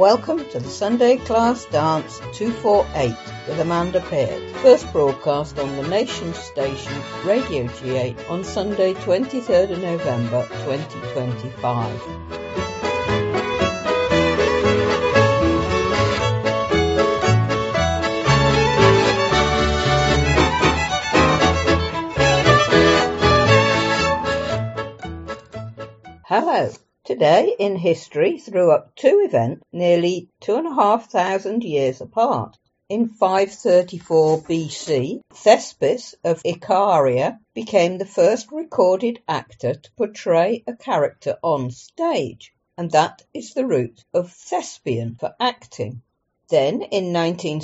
Welcome to the Sunday Class Dance 248 with Amanda Peart, first broadcast on the Nation station Radio G8 on Sunday 23rd of November 2025. Hello. Today in history threw up two events nearly 2,500 years apart. In 534 BC, Thespis of Icaria became the first recorded actor to portray a character on stage, and that is the root of thespian for acting. Then, in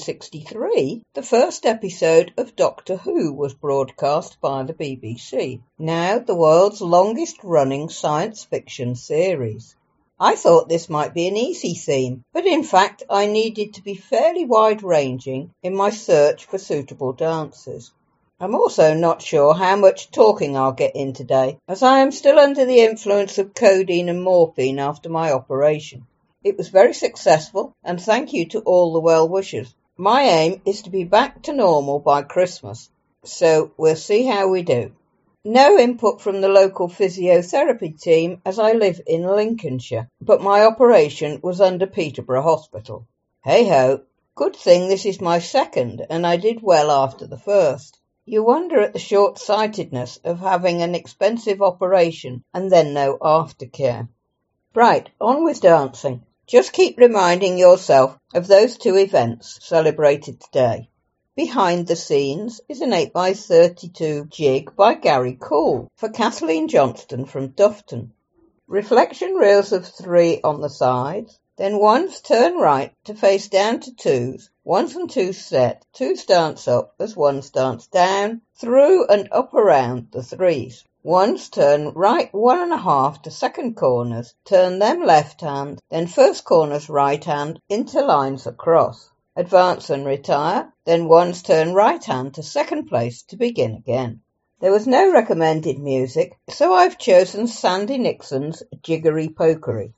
1963, the first episode of Doctor Who was broadcast by the BBC, now the world's longest-running science fiction series. I thought this might be an easy theme, but in fact I needed to be fairly wide-ranging in my search for suitable dances. I'm also not sure how much talking I'll get in today, as I am still under the influence of codeine and morphine after my operation. It was very successful, and thank you to all the well-wishers. My aim is to be back to normal by Christmas, so we'll see how we do. No input from the local physiotherapy team as I live in Lincolnshire, but my operation was under Peterborough Hospital. Hey-ho, good thing this is my second, and I did well after the first. You wonder at the short-sightedness of having an expensive operation and then no aftercare. Right, on with dancing. Just keep reminding yourself of those two events celebrated today. Behind the Scenes is an 8x32 jig by Gary Cool for Kathleen Johnston from Dufton. Reflection reels of 3 on the sides, then 1s turn right to face down to 2s, 1s and 2s set, 2s dance up as 1s dance down, through and up around the 3s. 1s turn right 1.5 to second corners, turn them left hand, then first corners right hand into lines across. Advance and retire, then 1s turn right hand to second place to begin again. There was no recommended music, so I've chosen Sandy Nixon's Jiggery Pokery.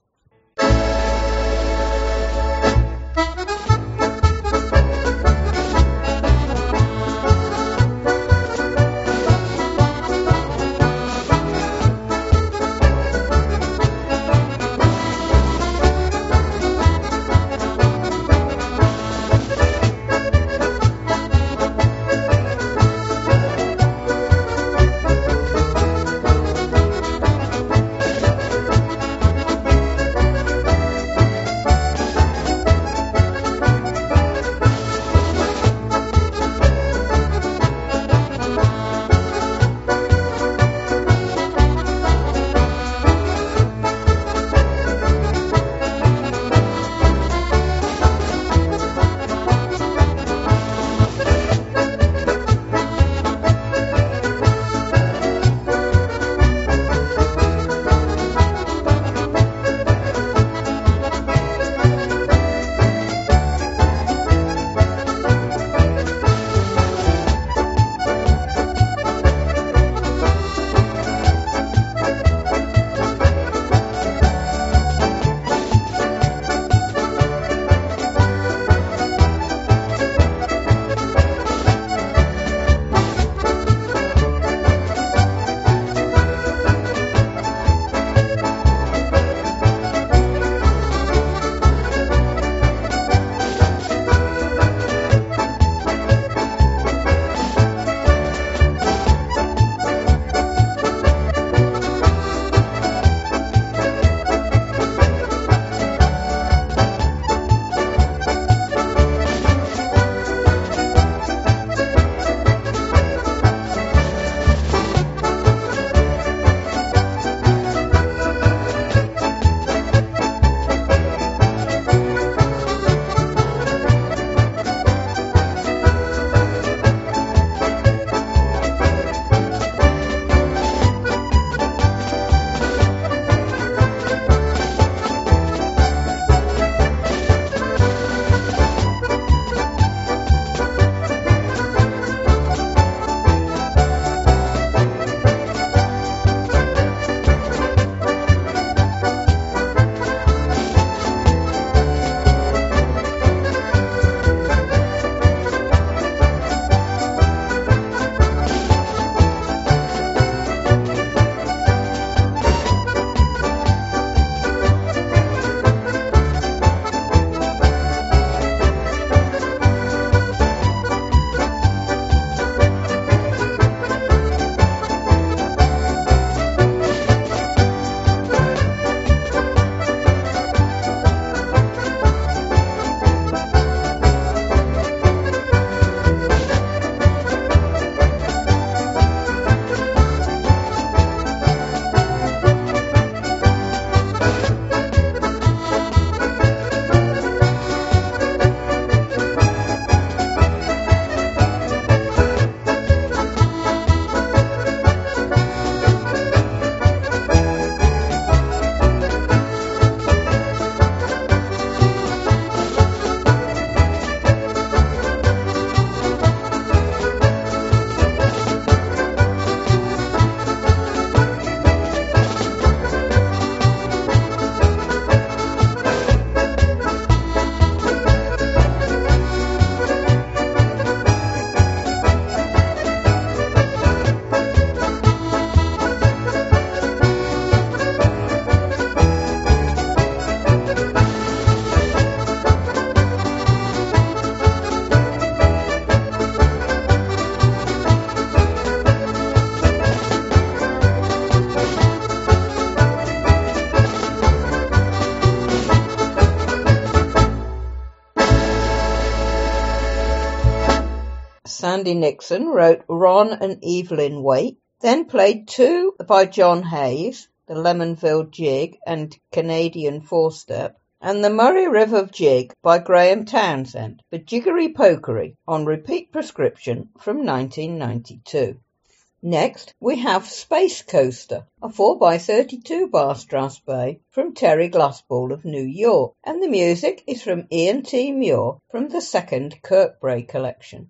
Sandy Nixon wrote Ron and Evelyn Waite, then played two by John Hayes, the Lemonville Jig and Canadian Four-Step, and the Murray River Jig by Graham Townsend for Jiggery Pokery on repeat prescription from 1992. Next, we have Space Coaster, a 4x32 bar Strathspey from Terry Glassball of New York, and the music is from Ian T. Muir from the second Kirkbride collection.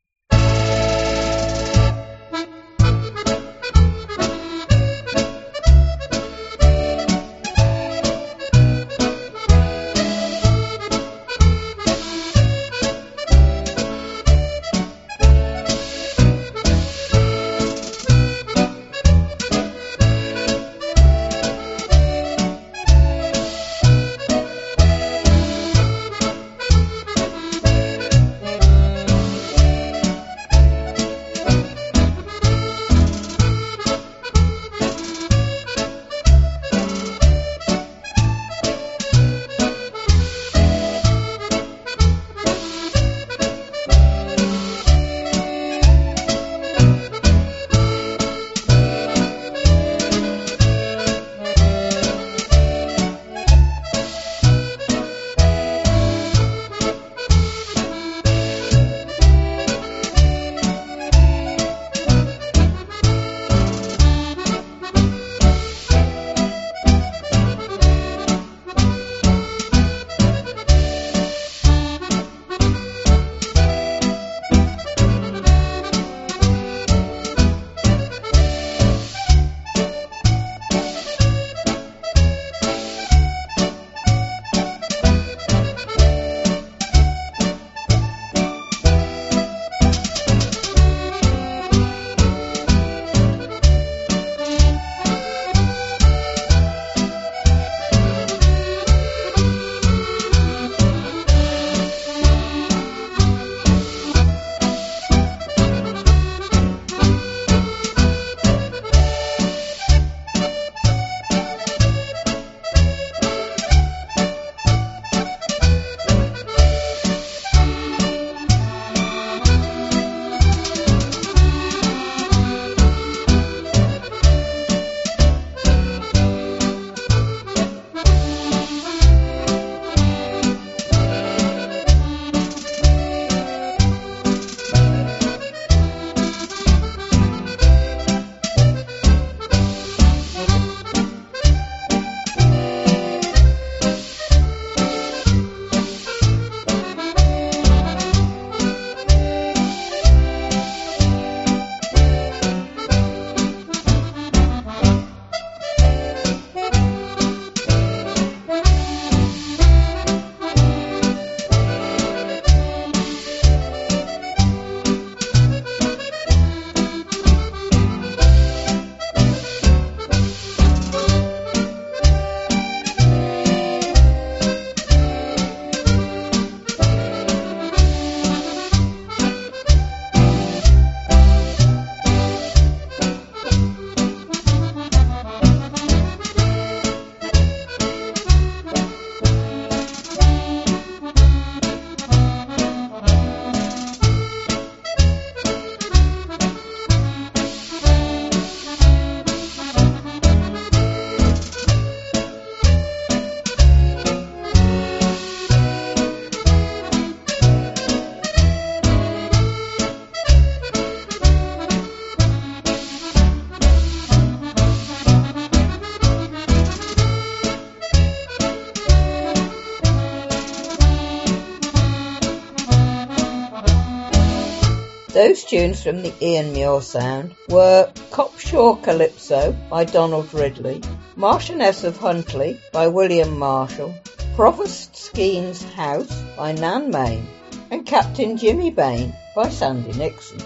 Those tunes from the Ian Muir sound were Copshaw Calypso by Donald Ridley, Marchioness of Huntly by William Marshall, Provost Skeen's House by Nan Main, and Captain Jimmy Bain by Sandy Nixon.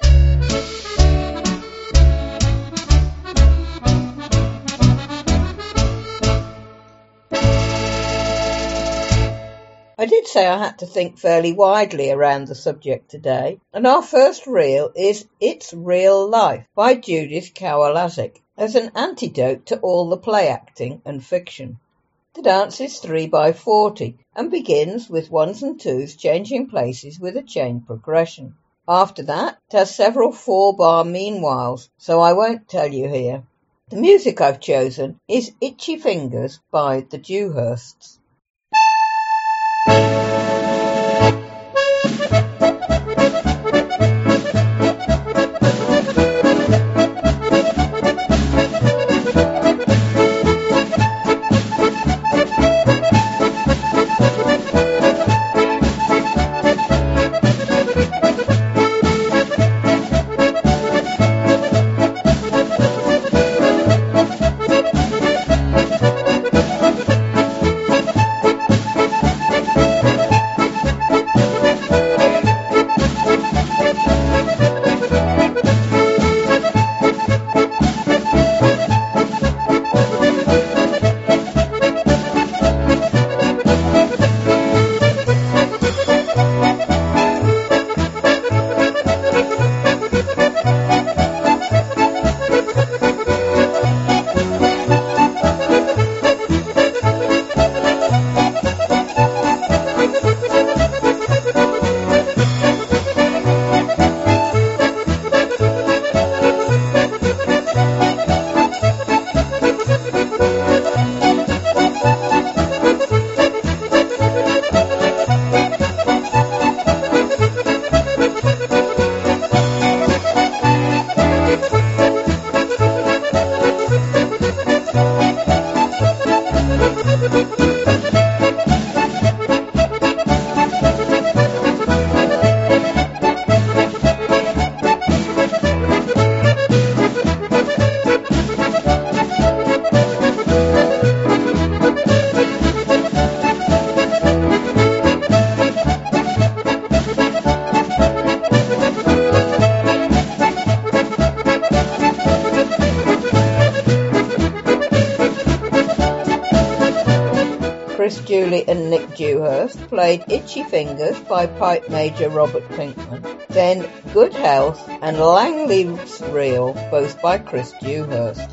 I did say I had to think fairly widely around the subject today, and our first reel is It's Real Life by Judith Kowalczyk as an antidote to all the play acting and fiction. The dance is 3x40 and begins with ones and twos changing places with a chain progression. After that, it has several 4-bar meanwhiles, so I won't tell you here. The music I've chosen is Itchy Fingers by the Dewhursts. Chris Julie and Nick Dewhurst played Itchy Fingers by Pipe Major Robert Pinkman, then Good Health and Langley's Reel, both by Chris Dewhurst.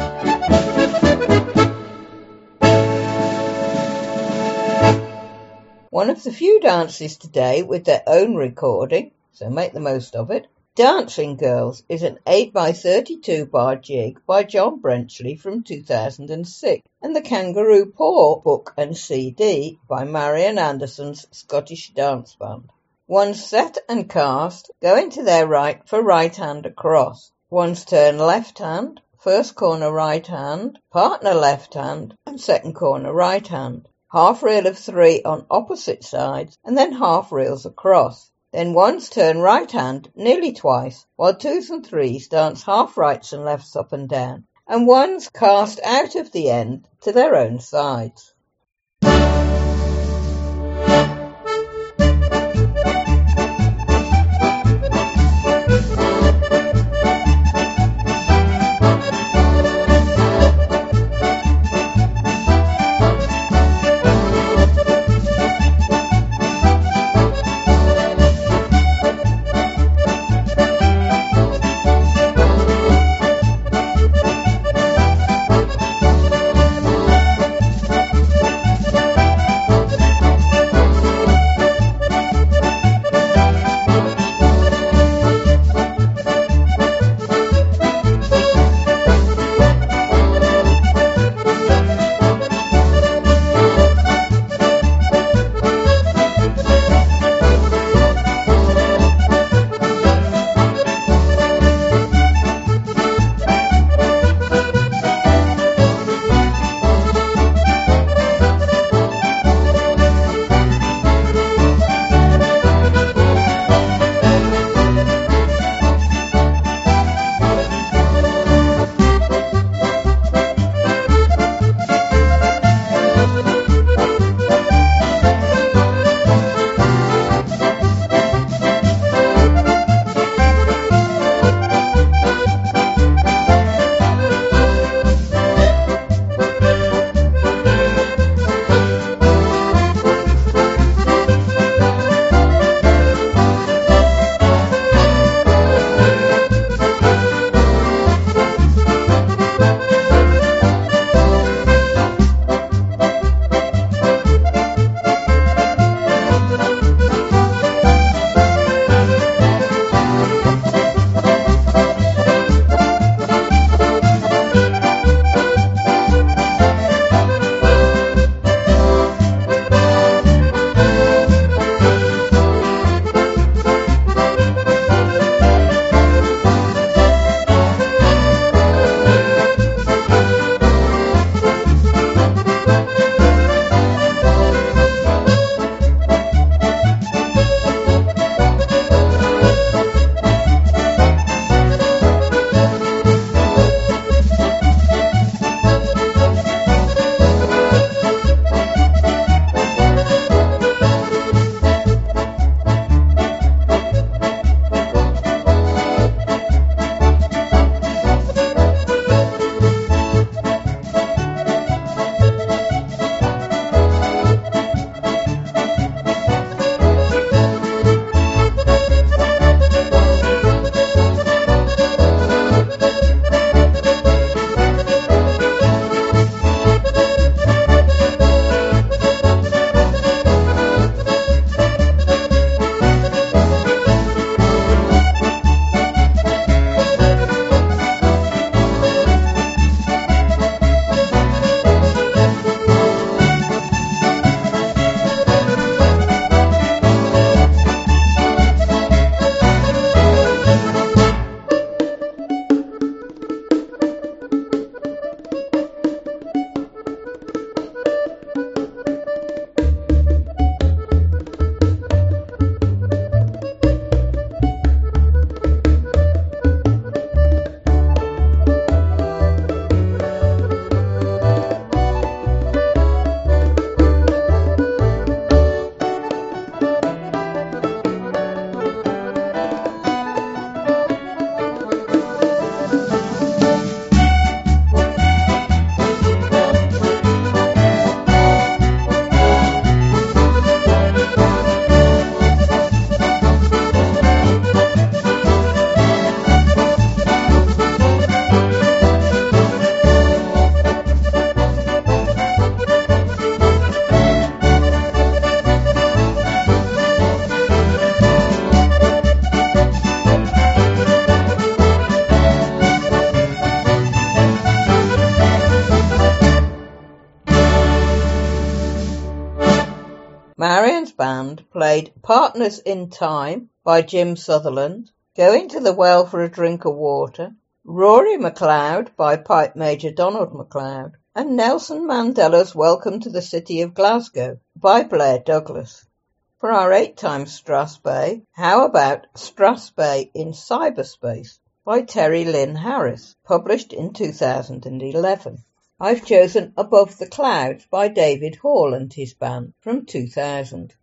One of the few dances today with their own recording, so make the most of it. Dancing Girls is an 8x32 bar jig by John Brenchley from 2006 and the Kangaroo Paw book and CD by Marian Anderson's Scottish Dance Band. One's set and cast go into their right for right hand across. One's turn left hand, first corner right hand, partner left hand and second corner right hand. Half reel of 3 on opposite sides and then half reels across. Then one's turn right hand nearly twice, while 2s and 3s dance half rights and lefts up and down, and one's cast out of the end to their own sides. band played Partners in Time by Jim Sutherland, Going to the Well for a Drink of Water, Rory MacLeod by Pipe Major Donald MacLeod, and Nelson Mandela's Welcome to the City of Glasgow by Blair Douglas. For our 8 times Strathspey, how about Strathspey in Cyberspace by Terry Lynn Harris, published in 2011. I've chosen Above the Clouds by David Hall and his band from 2000.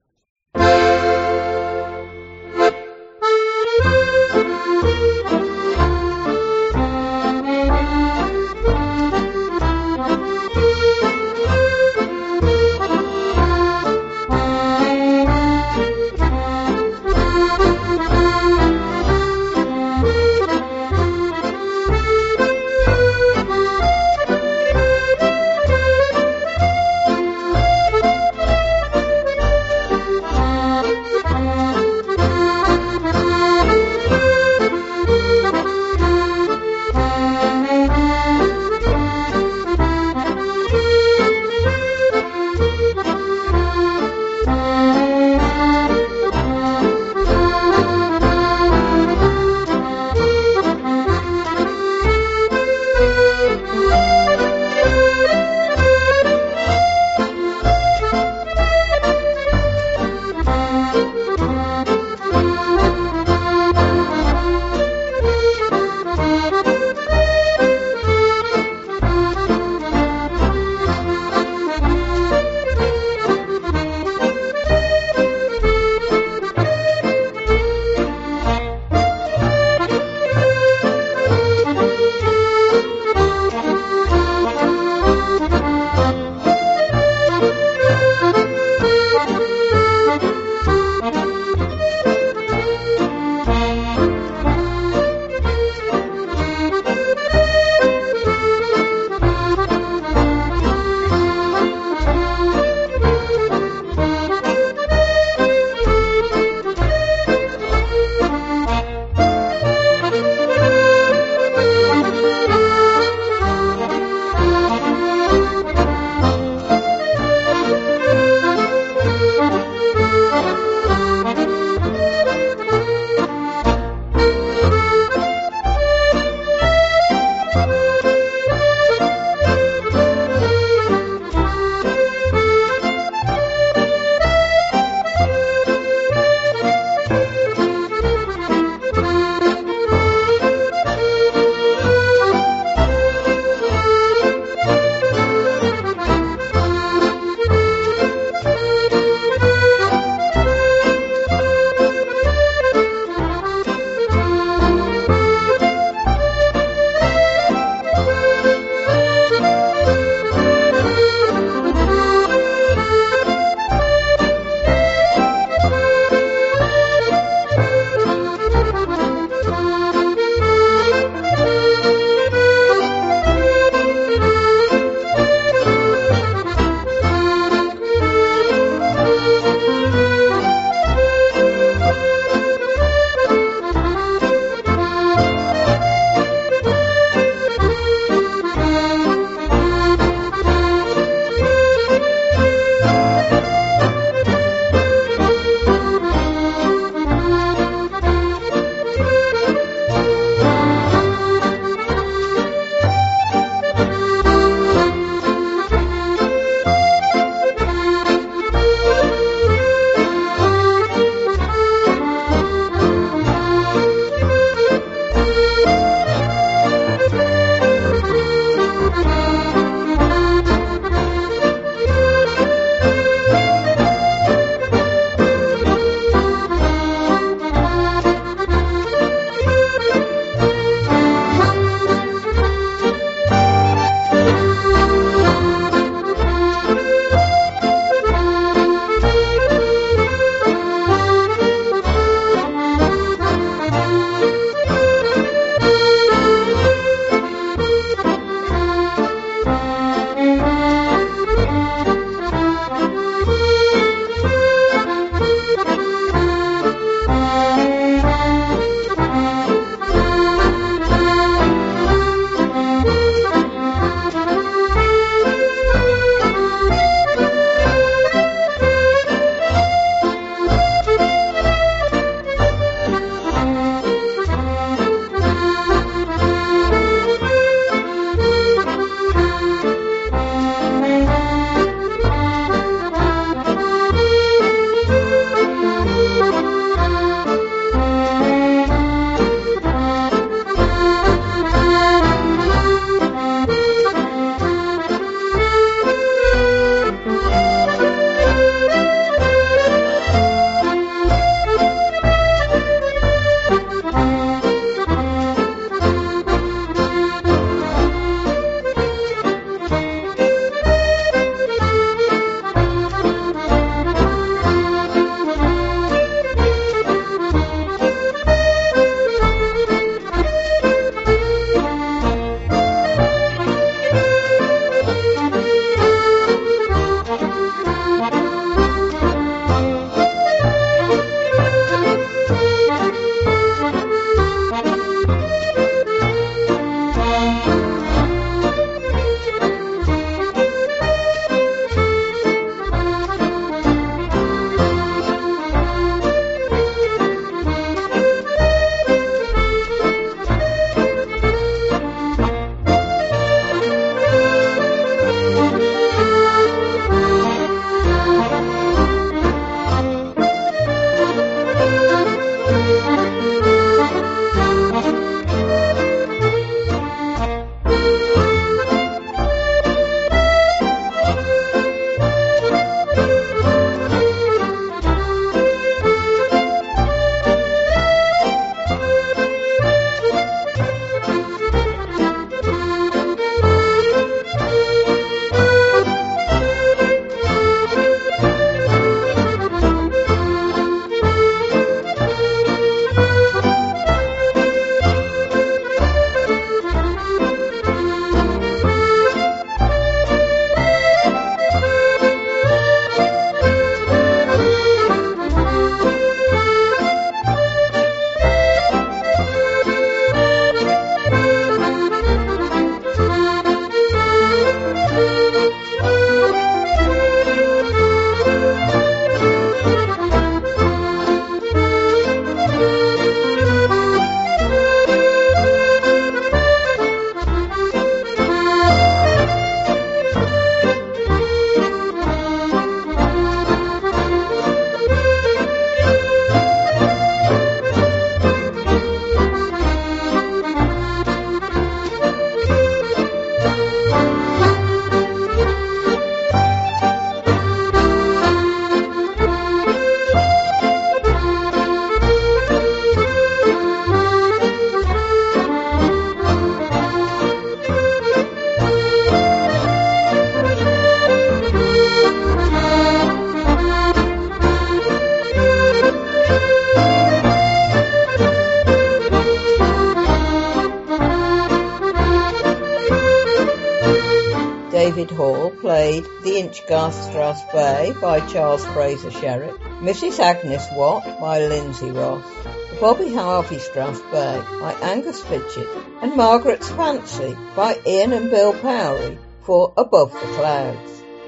David Hall played The Inchgarstrasse Bay by Charles Fraser Sherritt, Mrs. Agnes Watt by Lindsay Ross, The Bobby Harvey Strasse Bay by Angus Fitchett, and Margaret's Fancy by Ian and Bill Powrie for Above the Clouds.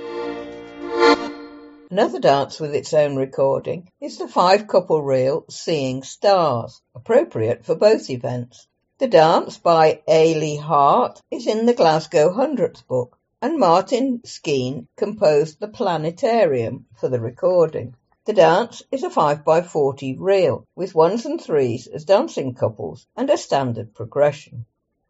Another dance with its own recording is the 5-couple reel Seeing Stars, appropriate for both events. The dance by Ailey Hart is in the Glasgow Hundredths book, and Martin Skene composed the Planetarium for the recording. The dance is a 5x40 reel, with 1s and 3s as dancing couples and a standard progression.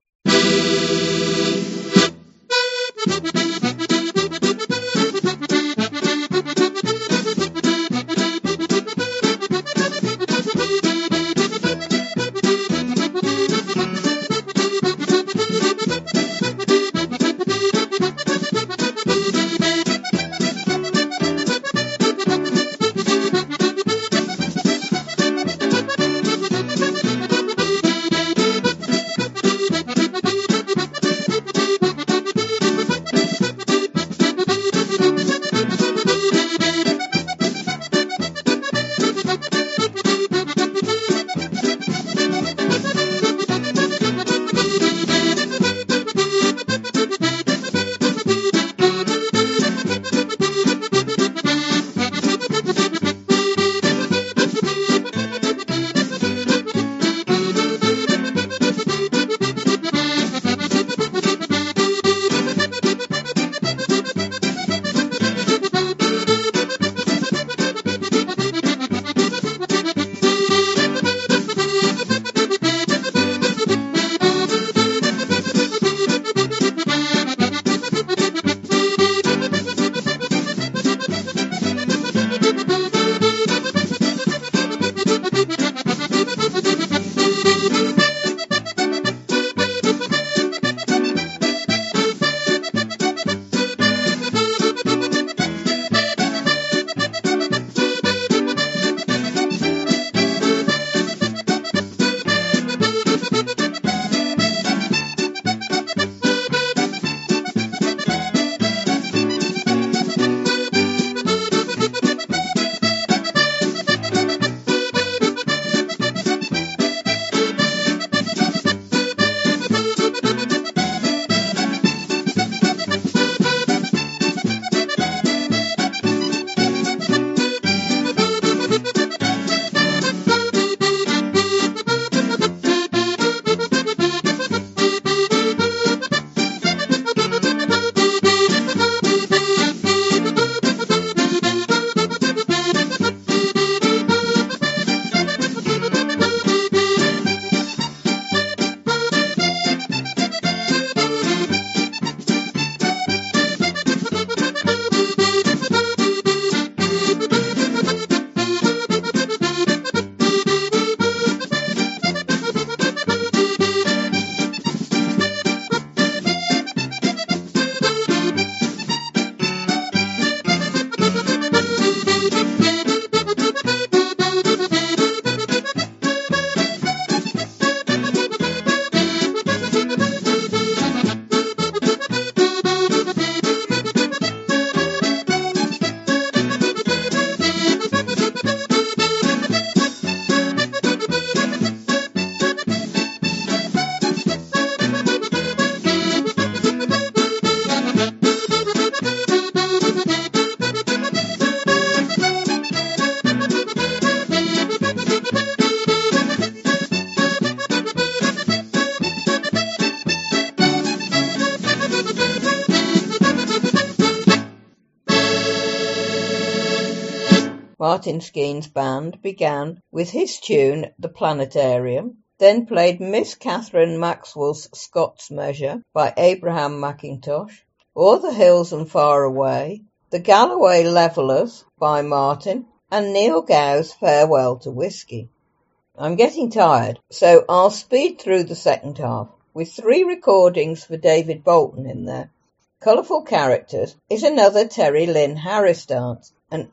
Martin Skene's band began with his tune The Planetarium, then played Miss Catherine Maxwell's Scots Measure by Abraham McIntosh, O'er the Hills and Far Away, The Galloway Levellers by Martin, and Neil Gow's Farewell to Whiskey. I'm getting tired, so I'll speed through the second half, with 3 recordings for David Bolton in there. Colourful Characters is another Terry Lynn Harris dance, an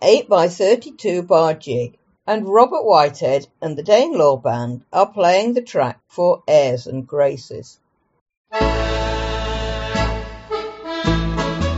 8x32 bar jig, and Robert Whitehead and the Danelaw Band are playing the track for Airs and Graces.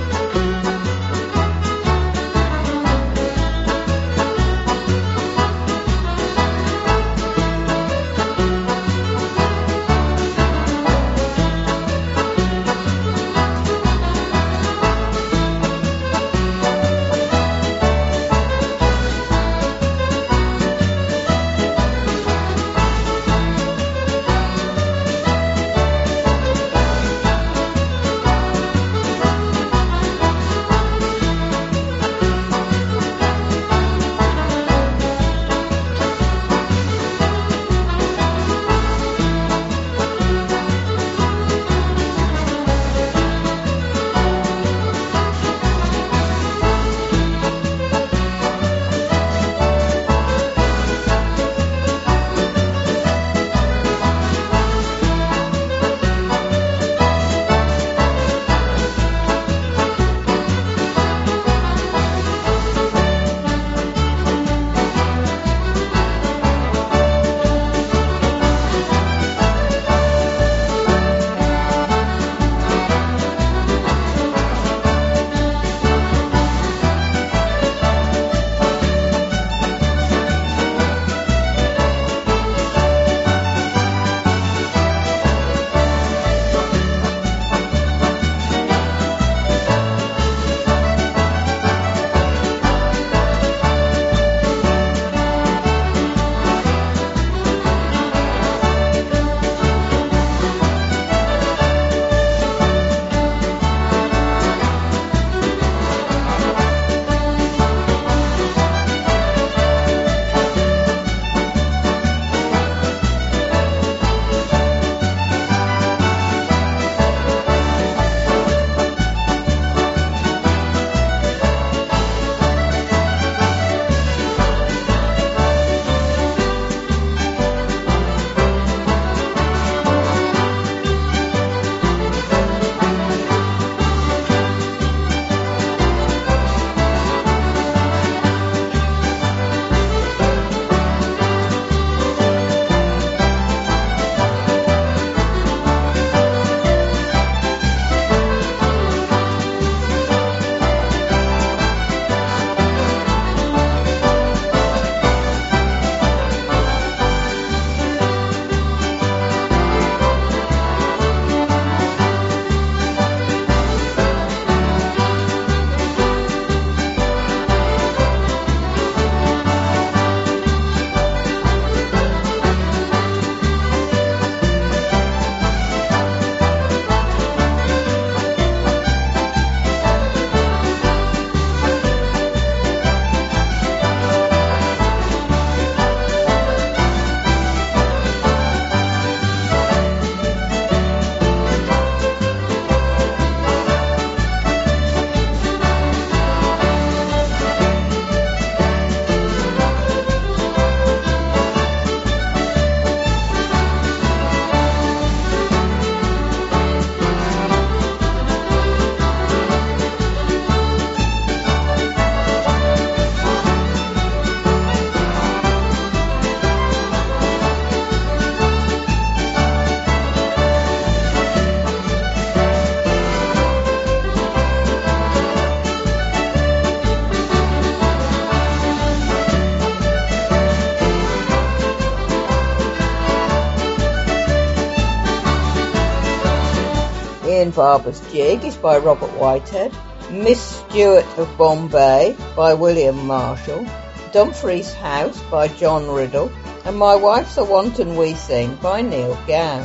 Ian Barber's Jig is by Robert Whitehead. Miss Stuart of Bombay by William Marshall. Dumfries House by John Riddle. And My Wife's a Wanton We Sing by Neil Gow.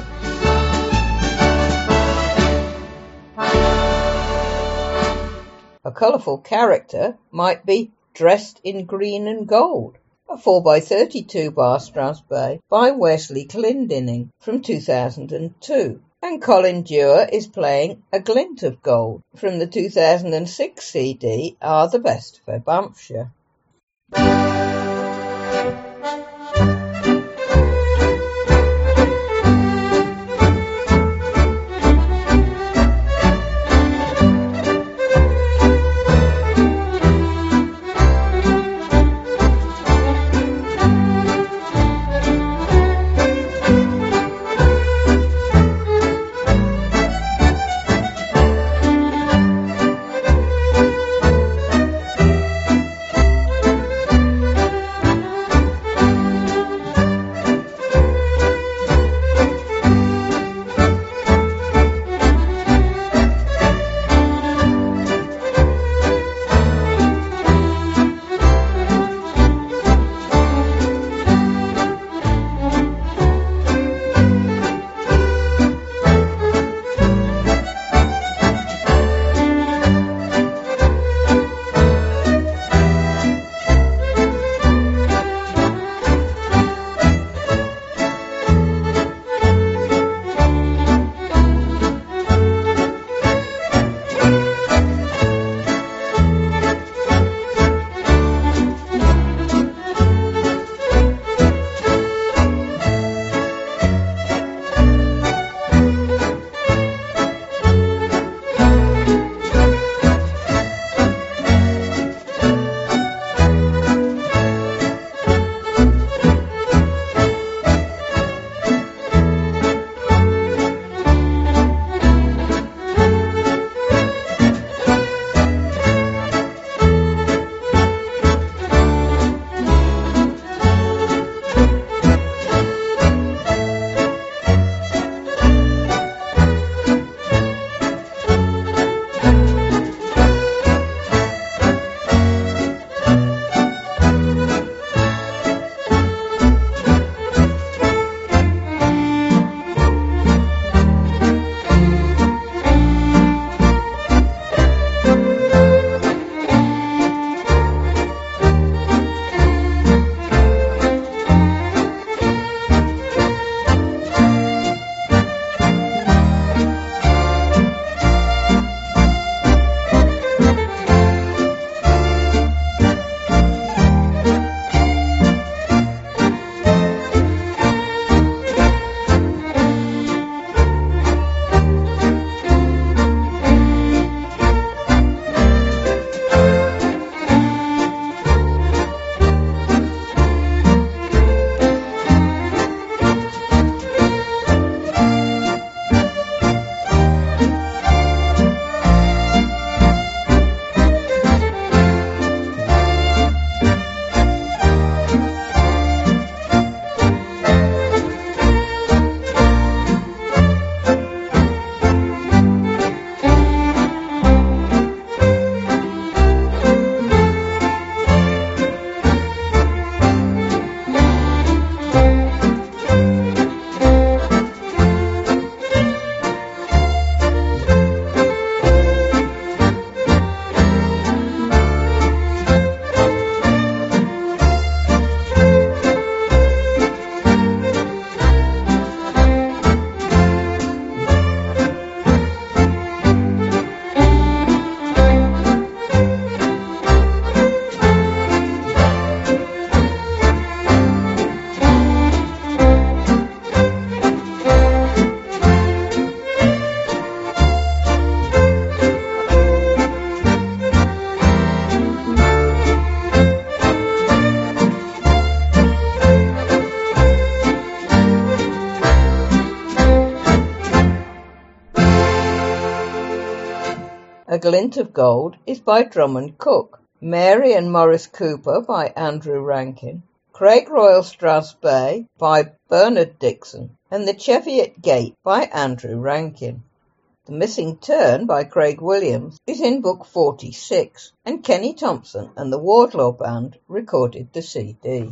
A colourful character might be Dressed in Green and Gold, a 4x32 bar Strathspey by Wesley Clendinning from 2002. And Colin Dewar is playing A Glint of Gold from the 2006 CD Are the Best for Banffshire. A Glint of Gold is by Drummond Cook, Mary and Maurice Cooper by Andrew Rankin, Craig Royal Strathspey by Bernard Dixon, and The Cheviot Gate by Andrew Rankin. The Missing Turn by Craig Williams is in book 46, and Kenny Thompson and the Wardlaw Band recorded the CD.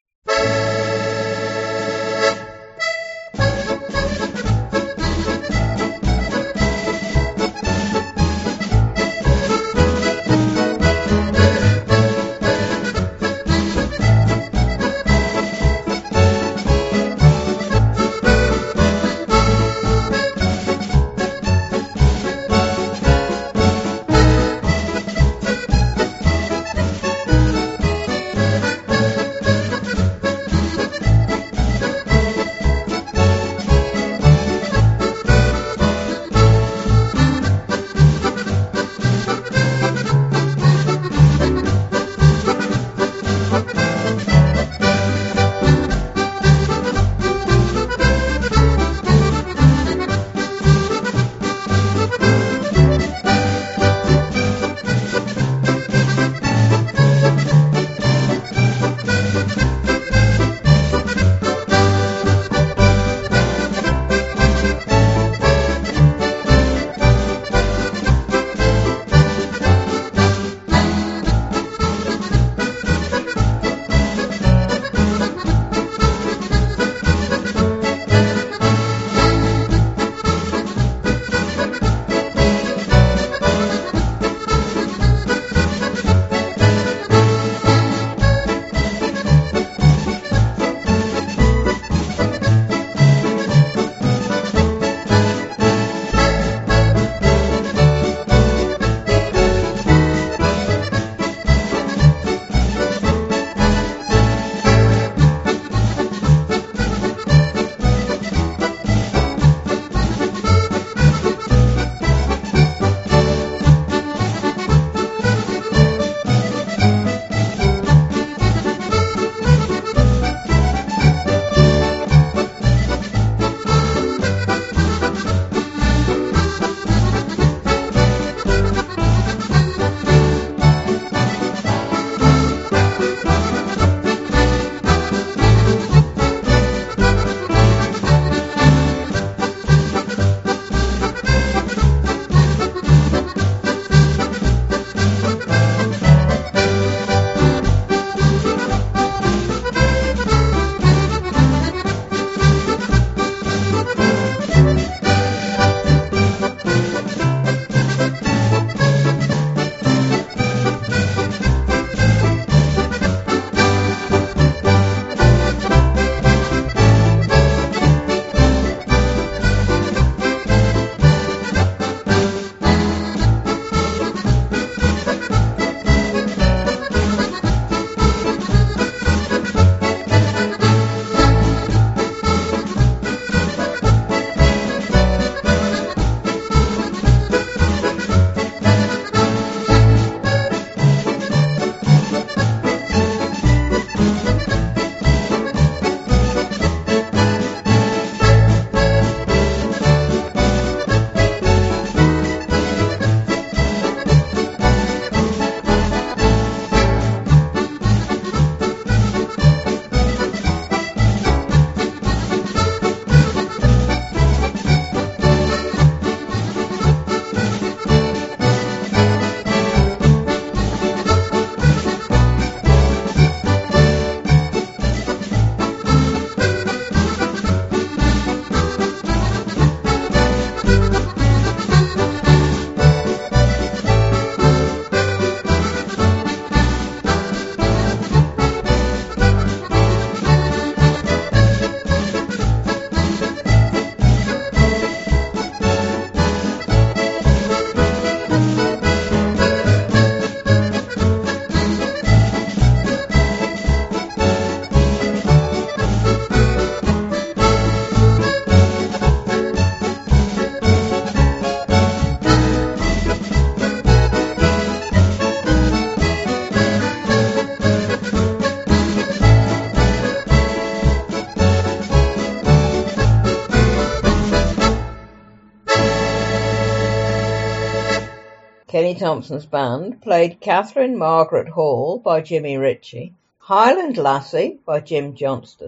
Kenny Thompson's band played Catherine Margaret Hall by Jimmy Ritchie, Highland Lassie by Jim Johnston,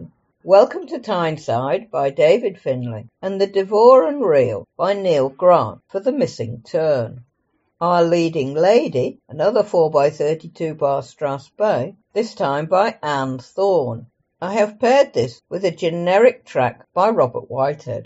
Welcome to Tyneside by David Finlay and The Devoren Reel by Neil Grant for The Missing Turn. Our Leading Lady, another 4x32 bar Strathspey, this time by Anne Thorne. I have paired this with a generic track by Robert Whitehead.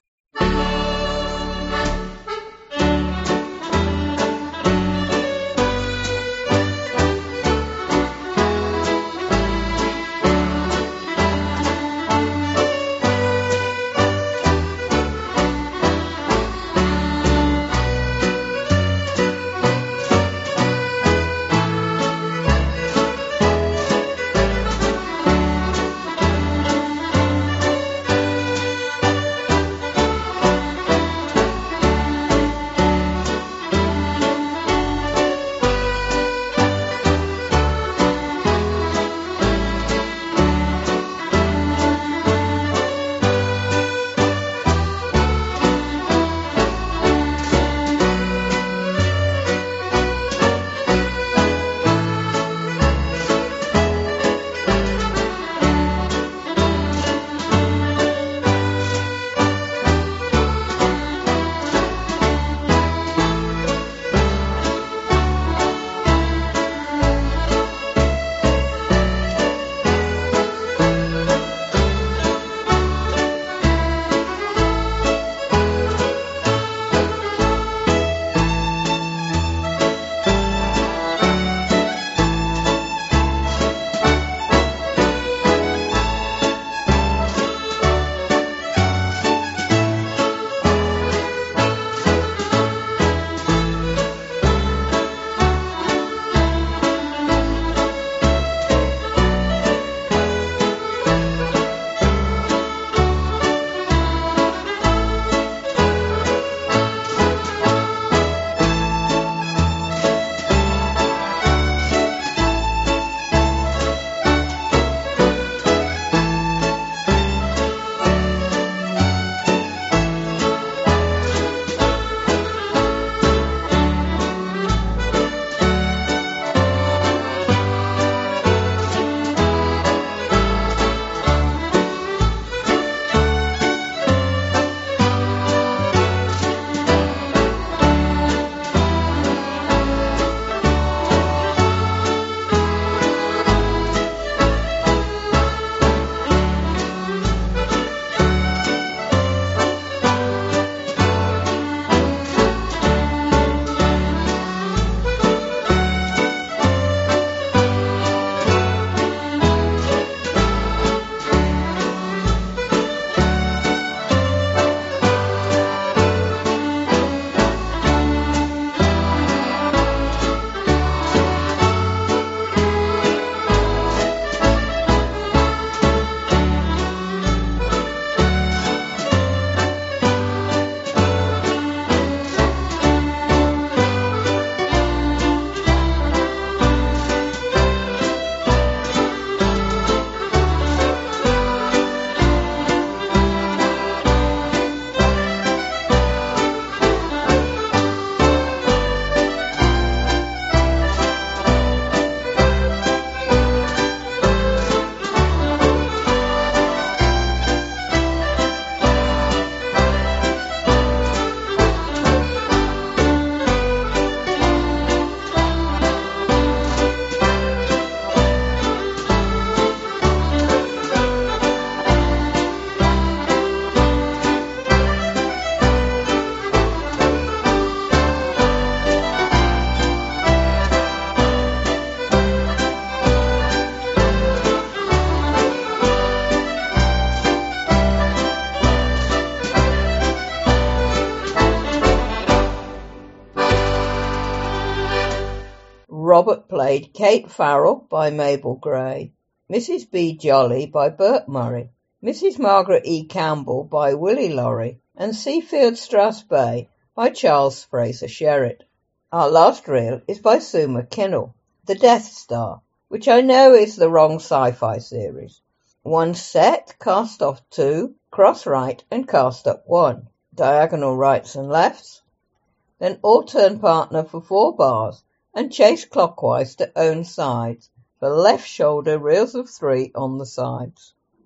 Robert played Kate Farrell by Mabel Gray, Mrs. B. Jolly by Burt Murray, Mrs. Margaret E. Campbell by Willie Laurie, and Seafield Strathspey by Charles Fraser Sherritt. Our last reel is by Sue McKinnell, The Death Star, which I know is the wrong sci-fi series. One set, cast off 2, cross right and cast up 1, diagonal rights and lefts, then altern partner for 4 bars, and chase clockwise to own sides for left shoulder reels of 3 on the sides.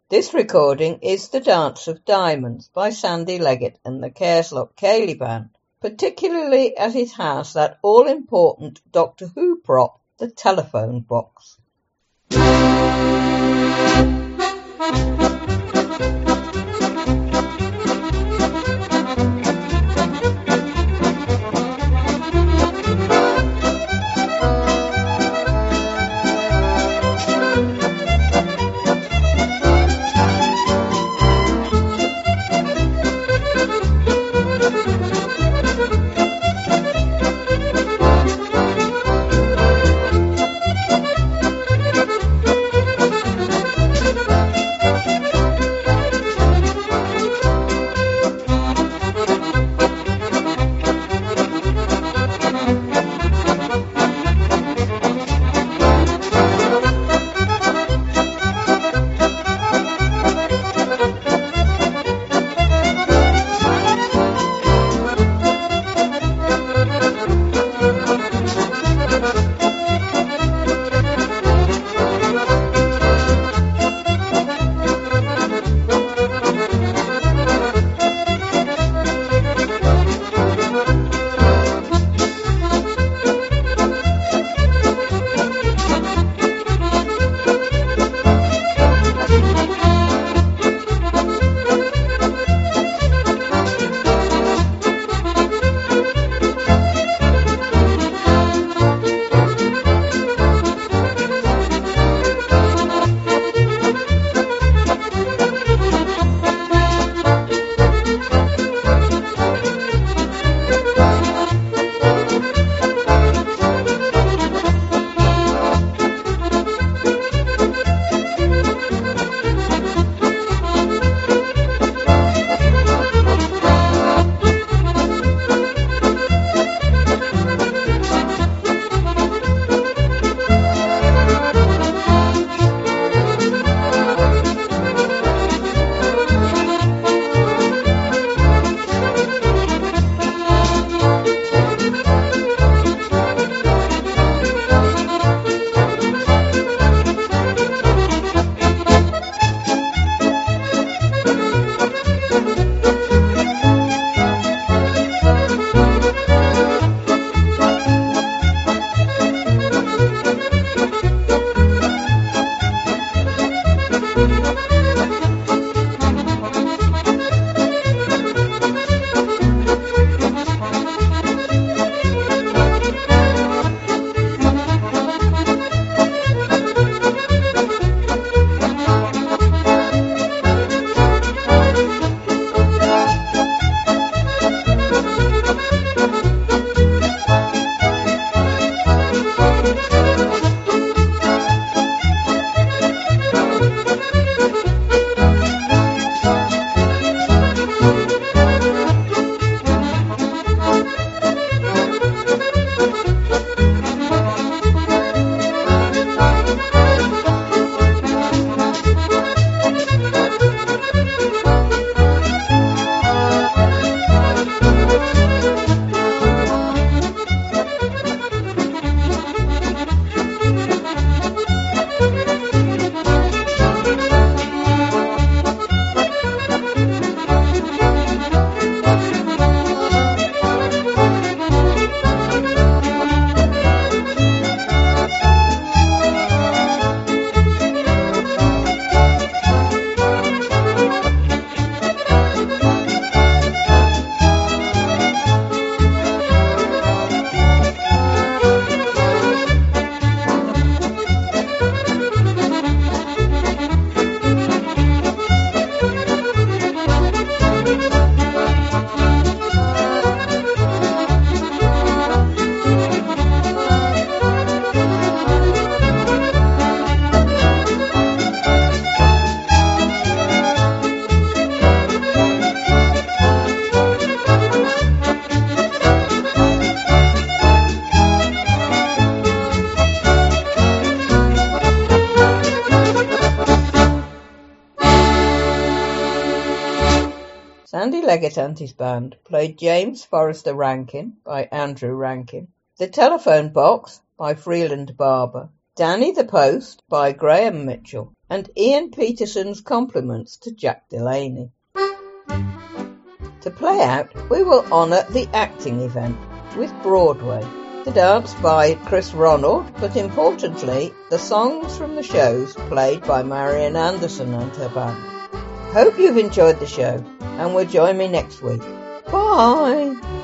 This recording is The Dance of Diamonds by Sandy Leggett and the Careslock Ceilidh Band, particularly as it has that all-important Doctor Who prop, the telephone box. Sandy Leggett and his band played James Forrester Rankin by Andrew Rankin, The Telephone Box by Freeland Barber, Danny the Post by Graham Mitchell, and Ian Peterson's compliments to Jack Delaney. To play out, we will honour the acting event with Broadway, the dance by Chris Ronald, but importantly, the songs from the shows played by Marian Anderson and her band. Hope you've enjoyed the show and will join me next week. Bye!